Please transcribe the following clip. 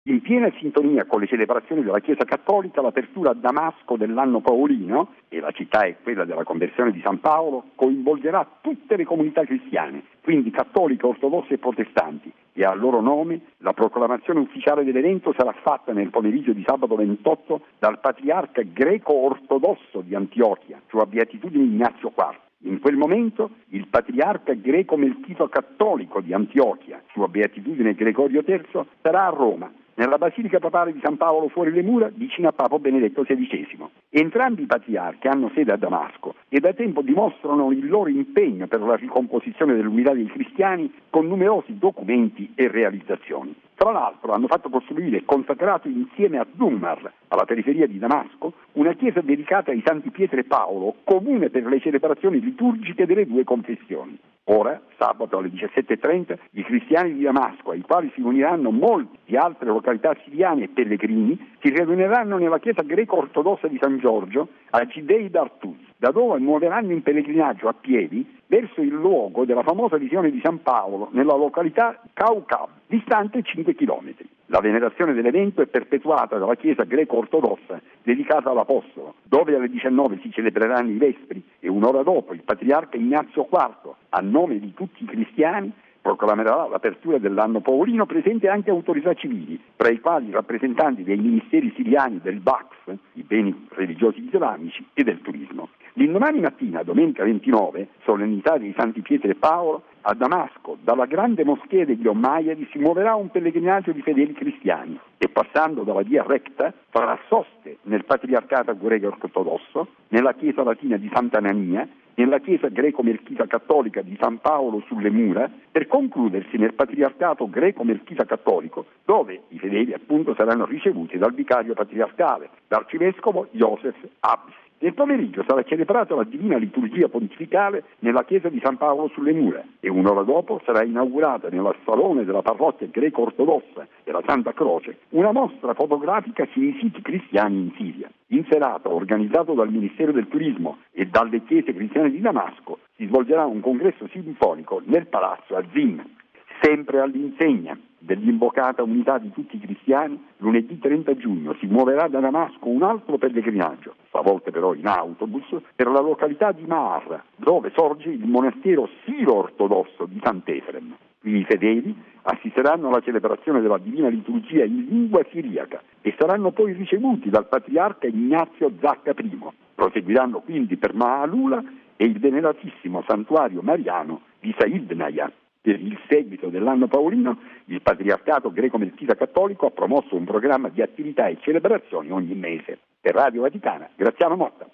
In piena sintonia con le celebrazioni della Chiesa Cattolica, l'apertura a Damasco dell'anno paolino, e la città è quella della conversione di San Paolo, coinvolgerà tutte le comunità cristiane, quindi cattoliche, ortodosse e protestanti, e a loro nome la proclamazione ufficiale dell'evento sarà fatta nel pomeriggio di sabato 28 dal patriarca greco-ortodosso di Antiochia, Sua Beatitudine Ignazio IV. In quel momento il patriarca greco-melchito cattolico di Antiochia, Sua Beatitudine Gregorio III, sarà a Roma, nella Basilica Papale di San Paolo fuori le mura, vicino a Papa Benedetto XVI. Entrambi i patriarchi hanno sede a Damasco e da tempo dimostrano il loro impegno per la ricomposizione dell'unità dei cristiani con numerosi documenti e realizzazioni. Tra l'altro hanno fatto costruire e consacrato insieme a Dummar, alla periferia di Damasco, una chiesa dedicata ai Santi Pietro e Paolo, comune per le celebrazioni liturgiche delle due confessioni. Ora, sabato alle 17:30, i cristiani di Damasco, ai quali si uniranno molti di altre località siriane e pellegrini, si riuniranno nella chiesa greco-ortodossa di San Giorgio a Cidei d'Artuz, da dove muoveranno in pellegrinaggio a piedi verso il luogo della famosa visione di San Paolo nella località Kaukab, distante 5 chilometri. La venerazione dell'evento è perpetuata dalla chiesa greco-ortodossa dedicata all'Apostolo, dove alle 19 si celebreranno i Vespri e un'ora dopo il patriarca Ignazio IV, a nome di tutti i cristiani, proclamerà l'apertura dell'anno paolino, presente anche autorità civili, tra i quali i rappresentanti dei ministeri siriani del BACS, i beni religiosi islamici, e del turismo. L'indomani mattina, domenica 29, solennità dei Santi Pietro e Paolo, a Damasco, dalla grande moschea degli Ommayadi si muoverà un pellegrinaggio di fedeli cristiani e, passando dalla via recta, farà soste nel patriarcato greco-ortodosso, nella chiesa latina di Sant'Anania, nella chiesa greco-melchita cattolica di San Paolo sulle mura, per concludersi nel patriarcato greco-melchita cattolico, dove i fedeli appunto saranno ricevuti dal vicario patriarcale, l'arcivescovo Joseph Abs. Nel pomeriggio sarà celebrata la Divina Liturgia Pontificale nella chiesa di San Paolo sulle mura e un'ora dopo sarà inaugurata nel salone della parrocchia greco-ortodossa della Santa Croce una mostra fotografica sui siti cristiani in Siria. In serata, organizzato dal Ministero del Turismo e dalle chiese cristiane di Damasco, si svolgerà un congresso sinfonico nel palazzo Azim. Sempre all'insegna dell'invocata unità di tutti i cristiani, lunedì 30 giugno si muoverà da Damasco un altro pellegrinaggio, stavolta però in autobus, per la località di Mar, dove sorge il monastero siro-ortodosso di Sant'Efrem. I fedeli assisteranno alla celebrazione della Divina Liturgia in lingua siriaca e saranno poi ricevuti dal patriarca Ignazio Zacca I. Proseguiranno quindi per Maalula e il veneratissimo santuario mariano di Saidnaya. Per il seguito dell'anno paolino, il patriarcato greco-melchita cattolico ha promosso un programma di attività e celebrazioni ogni mese. Per Radio Vaticana, Graziano Motta.